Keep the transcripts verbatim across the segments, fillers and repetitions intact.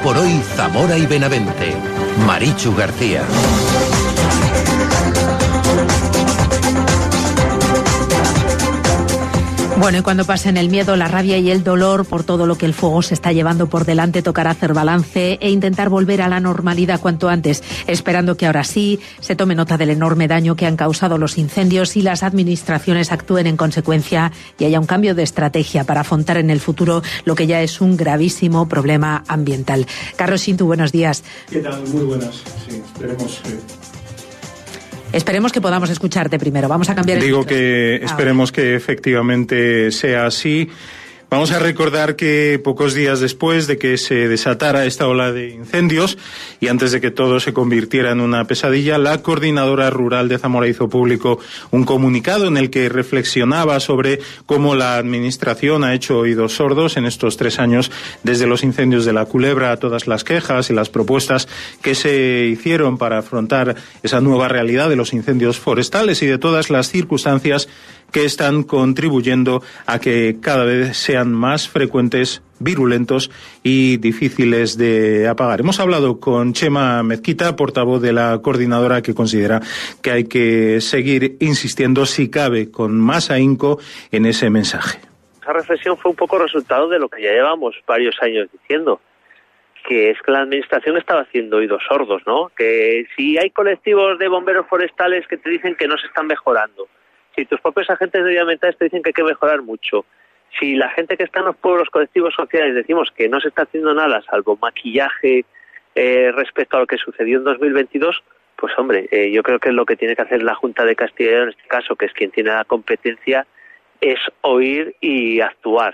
por hoy Zamora y Benavente. Marichu García. Bueno, y cuando pasen el miedo, la rabia y el dolor por todo lo que el fuego se está llevando por delante, tocará hacer balance e intentar volver a la normalidad cuanto antes, esperando que ahora sí se tome nota del enorme daño que han causado los incendios y las administraciones actúen en consecuencia y haya un cambio de estrategia para afrontar en el futuro lo que ya es un gravísimo problema ambiental. Carlos Xintu, buenos días. ¿Qué tal? Muy buenas. Sí, esperemos que... Esperemos que podamos escucharte primero. Vamos a cambiar el Digo micro. que esperemos que efectivamente sea así. Vamos a recordar que pocos días después de que se desatara esta ola de incendios y antes de que todo se convirtiera en una pesadilla, la Coordinadora Rural de Zamora hizo público un comunicado en el que reflexionaba sobre cómo la Administración ha hecho oídos sordos en estos tres años desde los incendios de la Culebra a todas las quejas y las propuestas que se hicieron para afrontar esa nueva realidad de los incendios forestales y de todas las circunstancias que están contribuyendo a que cada vez sean más frecuentes, virulentos y difíciles de apagar. Hemos hablado con Chema Mezquita, portavoz de la coordinadora, que considera que hay que seguir insistiendo, si cabe, con más ahínco en ese mensaje. Esa reflexión fue un poco resultado de lo que ya llevamos varios años diciendo, que es que la administración estaba haciendo oídos sordos, ¿no? Que si hay colectivos de bomberos forestales que te dicen que no se están mejorando, si tus propios agentes medioambientales te dicen que hay que mejorar mucho, si la gente que está en los pueblos colectivos sociales decimos que no se está haciendo nada salvo maquillaje eh, respecto a lo que sucedió en dos mil veintidós, pues hombre, eh, yo creo que lo que tiene que hacer la Junta de Castilla y León en este caso, que es quien tiene la competencia, es oír y actuar.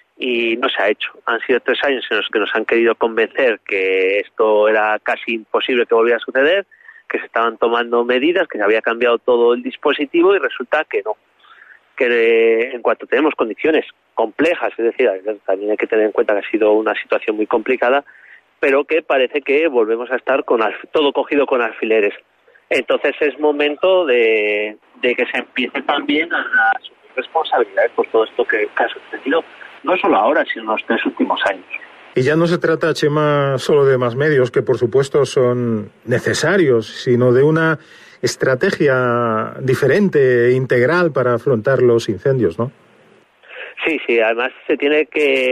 Y no se ha hecho. Han sido tres años en los que nos han querido convencer que esto era casi imposible que volviera a suceder, que se estaban tomando medidas, que se había cambiado todo el dispositivo y resulta que no. Que eh, en cuanto tenemos condiciones complejas, es decir, también hay que tener en cuenta que ha sido una situación muy complicada, pero que parece que volvemos a estar con alf- todo cogido con alfileres. Entonces es momento de, de que se empiece también a asumir responsabilidades por todo esto que, que ha sucedido, no solo ahora, sino en los tres últimos años. Y ya no se trata, Chema, solo de más medios, que por supuesto son necesarios, sino de una estrategia diferente e integral para afrontar los incendios, ¿no? Sí, sí, además se tiene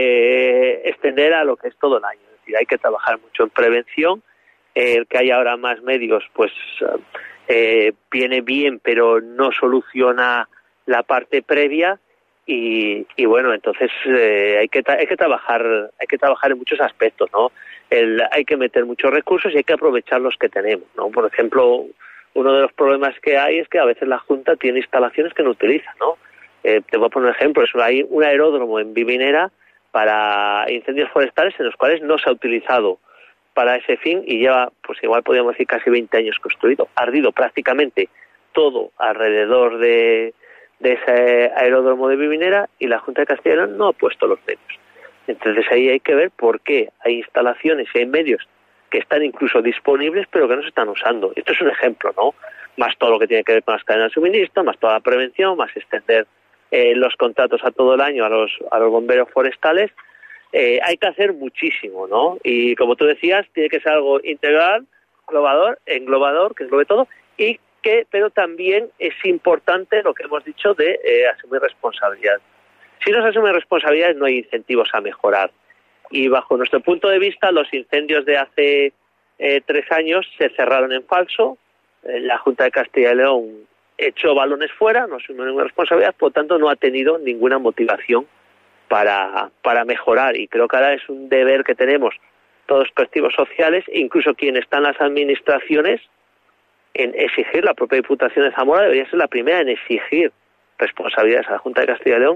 que extender a lo que es todo el año. Es decir, hay que trabajar mucho en prevención. El que haya ahora más medios, pues eh, viene bien, pero no soluciona la parte previa. Y, y bueno, entonces eh, hay que hay que trabajar hay que trabajar en muchos aspectos, ¿no? El, hay que meter muchos recursos y hay que aprovechar los que tenemos, ¿no? Por ejemplo, uno de los problemas que hay es que a veces la Junta tiene instalaciones que no utiliza, ¿no? Eh, te voy a poner un ejemplo, eso, hay un aeródromo en Vivinera para incendios forestales en los cuales no se ha utilizado para ese fin y lleva, pues igual podríamos decir, casi veinte años construido, ardido prácticamente todo alrededor de de ese aeródromo de Vivinera y la Junta de Castilla y León no ha puesto los medios. Entonces ahí hay que ver por qué hay instalaciones y hay medios que están incluso disponibles pero que no se están usando. Esto es un ejemplo, ¿no? Más todo lo que tiene que ver con las cadenas de suministro, más toda la prevención, más extender eh, los contratos a todo el año a los a los bomberos forestales. Eh, hay que hacer muchísimo, ¿no? Y como tú decías, tiene que ser algo integral, englobador, englobador, que englobe todo, y que, pero también es importante lo que hemos dicho de eh, asumir responsabilidad. Si no se asume responsabilidades no hay incentivos a mejorar. Y bajo nuestro punto de vista, los incendios de hace eh, tres años se cerraron en falso. Eh, la Junta de Castilla y León echó balones fuera, no asumió ninguna responsabilidad, por lo tanto no ha tenido ninguna motivación para, para mejorar. Y creo que ahora es un deber que tenemos todos los colectivos sociales, incluso quienes están en las administraciones, en exigir. La propia Diputación de Zamora debería ser la primera en exigir responsabilidades a la Junta de Castilla y León,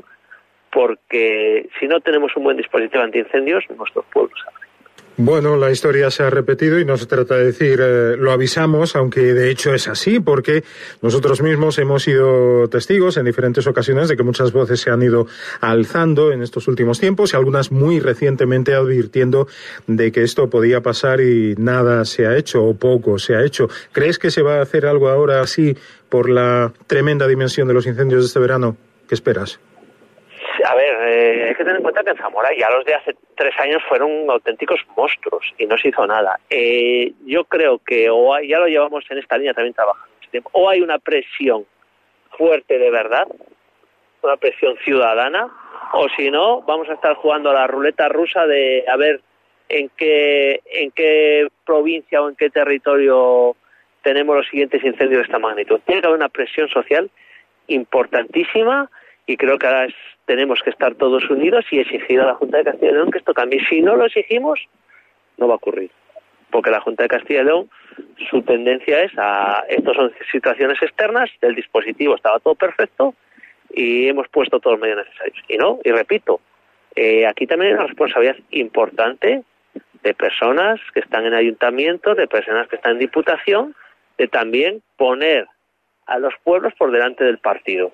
porque si no tenemos un buen dispositivo antiincendios, nuestros pueblos saben. Bueno, la historia se ha repetido y no se trata de decir eh, lo avisamos, aunque de hecho es así, porque nosotros mismos hemos sido testigos en diferentes ocasiones de que muchas voces se han ido alzando en estos últimos tiempos y algunas muy recientemente advirtiendo de que esto podía pasar y nada se ha hecho o poco se ha hecho. ¿Crees que se va a hacer algo ahora así por la tremenda dimensión de los incendios de este verano? ¿Qué esperas? A ver, eh, hay que tener en cuenta que en Zamora ya los de hace tres años fueron auténticos monstruos y no se hizo nada. Eh, yo creo que o hay, ya lo llevamos en esta línea también trabajando mucho tiempo, o hay una presión fuerte de verdad, una presión ciudadana, o si no, vamos a estar jugando a la ruleta rusa de a ver en qué, en qué provincia o en qué territorio tenemos los siguientes incendios de esta magnitud. Tiene que haber una presión social importantísima y creo que ahora es, tenemos que estar todos unidos y exigir a la Junta de Castilla y León que esto cambie. Si no lo exigimos, no va a ocurrir, porque la Junta de Castilla y León, su tendencia es a, estas son situaciones externas, el dispositivo estaba todo perfecto y hemos puesto todos los medios necesarios. Y no, y repito, eh, aquí también hay una responsabilidad importante de personas que están en ayuntamientos, de personas que están en diputación, de también poner a los pueblos por delante del partido.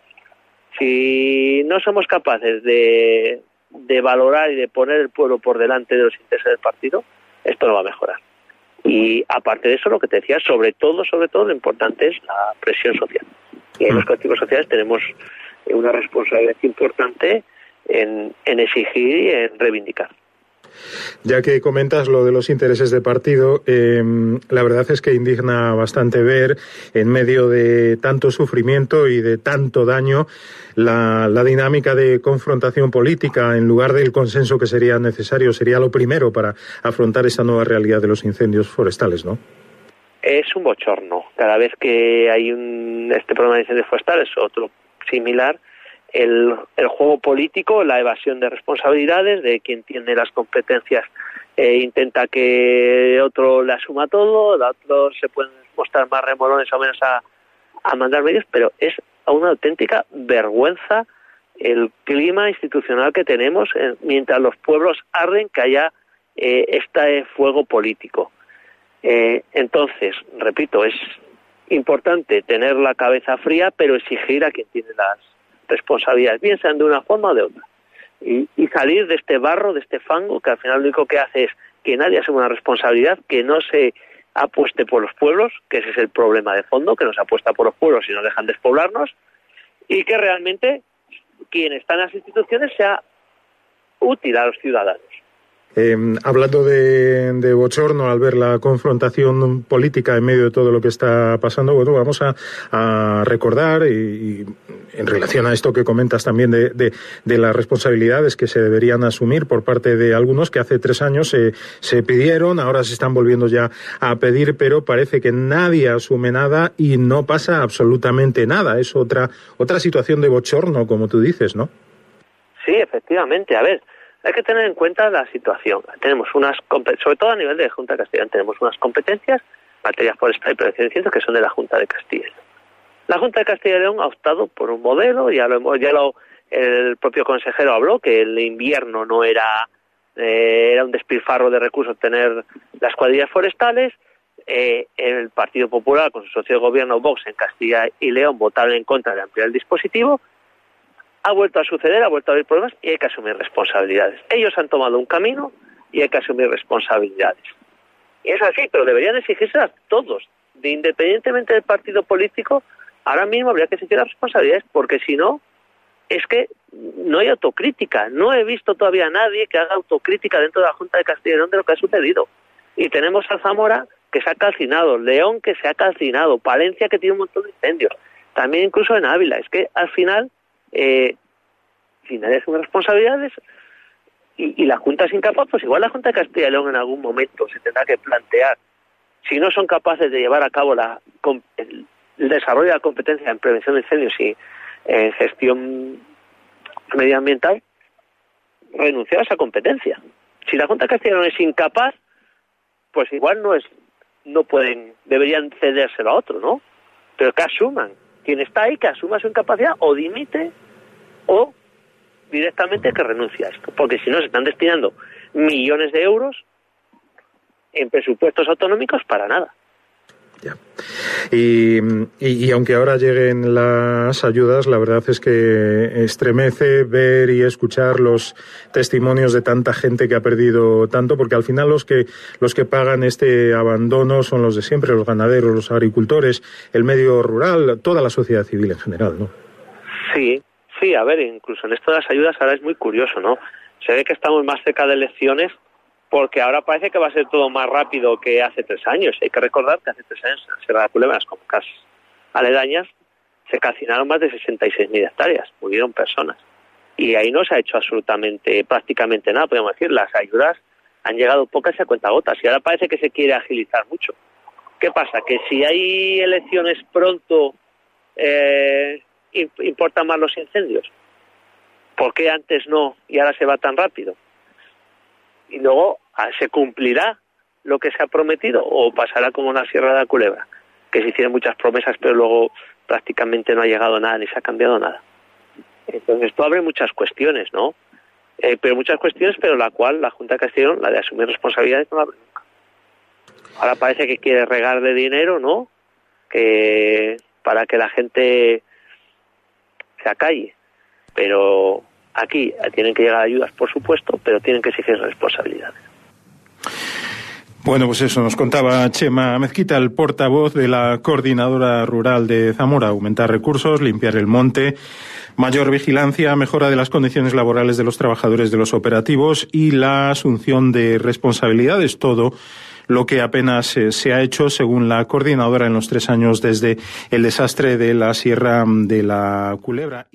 Si no somos capaces de, de valorar y de poner el pueblo por delante de los intereses del partido, esto no va a mejorar. Y aparte de eso, lo que te decía, sobre todo, sobre todo, lo importante es la presión social. Y en los colectivos sociales tenemos una responsabilidad importante en, en exigir y en reivindicar. Ya que comentas lo de los intereses de partido, eh, la verdad es que indigna bastante ver, en medio de tanto sufrimiento y de tanto daño, la, la dinámica de confrontación política en lugar del consenso que sería necesario, sería lo primero para afrontar esta nueva realidad de los incendios forestales, ¿no? Es un bochorno. Cada vez que hay un, este problema de incendios forestales o otro similar, El, el juego político, la evasión de responsabilidades, de quien tiene las competencias eh, intenta que otro le asuma todo, el otro se pueden mostrar más remolones o menos a, a mandar medios, pero es una auténtica vergüenza el clima institucional que tenemos eh, mientras los pueblos arden, que haya eh, este fuego político. Eh, entonces, repito, es importante tener la cabeza fría, pero exigir a quien tiene las responsabilidades, bien sean de una forma o de otra, y, y salir de este barro, de este fango, que al final lo único que hace es que nadie asume una responsabilidad, que no se apueste por los pueblos, que ese es el problema de fondo, que no se apuesta por los pueblos y no dejan despoblarnos, y que realmente quien está en las instituciones sea útil a los ciudadanos. Eh, hablando de, de bochorno al ver la confrontación política en medio de todo lo que está pasando, bueno, vamos a, a recordar y, y en relación a esto que comentas también de, de, de las responsabilidades que se deberían asumir por parte de algunos que hace tres años se, se pidieron, ahora se están volviendo ya a pedir, pero parece que nadie asume nada y no pasa absolutamente nada. Es otra, otra situación de bochorno, como tú dices, ¿no? Sí, efectivamente. A ver, hay que tener en cuenta la situación. Tenemos unas, sobre todo a nivel de Junta de Castilla y León, tenemos unas competencias, materia forestal y prevención de incendios, que son de la Junta de Castilla y León. La Junta de Castilla y León ha optado por un modelo, ya lo hemos, ya lo, el propio consejero habló, que el invierno no era, eh, era un despilfarro de recursos tener las cuadrillas forestales. Eh, el Partido Popular, con su socio de gobierno Vox en Castilla y León, votaron en contra de ampliar el dispositivo. Ha vuelto a suceder, ha vuelto a haber problemas y hay que asumir responsabilidades. Ellos han tomado un camino y hay que asumir responsabilidades. Y es así, pero deberían exigirse a todos, de independientemente del partido político. Ahora mismo habría que exigir las responsabilidades, porque si no, es que no hay autocrítica. No he visto todavía a nadie que haga autocrítica dentro de la Junta de Castilla y León de lo que ha sucedido. Y tenemos a Zamora, que se ha calcinado, León, que se ha calcinado, Palencia, que tiene un montón de incendios, también incluso en Ávila. Es que al final... Eh, si nadie asume responsabilidades y, y la Junta es incapaz, pues igual la Junta de Castilla y León en algún momento se tendrá que plantear, si no son capaces de llevar a cabo la, el, el desarrollo de la competencia en prevención de incendios y en gestión medioambiental, renunciar a esa competencia. Si la Junta de Castilla y León es incapaz, pues igual no es, no pueden, deberían cedérselo a otro, ¿no? Pero que asuman. Quien está ahí, que asuma su incapacidad, o dimite, o directamente que renuncie a esto. Porque si no, se están destinando millones de euros en presupuestos autonómicos para nada. Ya. Y, y, y aunque ahora lleguen las ayudas, la verdad es que estremece ver y escuchar los testimonios de tanta gente que ha perdido tanto, porque al final los que los que pagan este abandono son los de siempre, los ganaderos, los agricultores, el medio rural, toda la sociedad civil en general, ¿no? Sí, Sí, a ver, incluso en esto de las ayudas ahora es muy curioso, ¿no? Se ve que estamos más cerca de elecciones porque ahora parece que va a ser todo más rápido que hace tres años. Hay que recordar que hace tres años en la Sierra de Culebra, las comarcas aledañas, se calcinaron más de sesenta y seis mil hectáreas, murieron personas. Y ahí no se ha hecho absolutamente, prácticamente nada, podemos decir. Las ayudas han llegado pocas y a cuentagotas, y ahora parece que se quiere agilizar mucho. ¿Qué pasa? Que si hay elecciones pronto, eh, importan más los incendios. ¿Por qué antes no y ahora se va tan rápido? Y luego, ¿se cumplirá lo que se ha prometido o pasará como en la Sierra de la Culebra? Que se hicieron muchas promesas pero luego prácticamente no ha llegado nada ni se ha cambiado nada. Entonces esto abre muchas cuestiones, ¿no? Eh, pero muchas cuestiones, pero la cual la Junta de Castellón, la de asumir responsabilidades, no la abre nunca. Ahora parece que quiere regar de dinero, ¿no? Que para que la gente se acalle. Pero aquí tienen que llegar ayudas, por supuesto, pero tienen que exigir responsabilidades. Bueno, pues eso nos contaba Chema Mezquita, el portavoz de la Coordinadora Rural de Zamora. Aumentar recursos, limpiar el monte, mayor vigilancia, mejora de las condiciones laborales de los trabajadores de los operativos y la asunción de responsabilidades. Todo lo que apenas eh, se ha hecho, según la Coordinadora, en los tres años desde el desastre de la Sierra de la Culebra.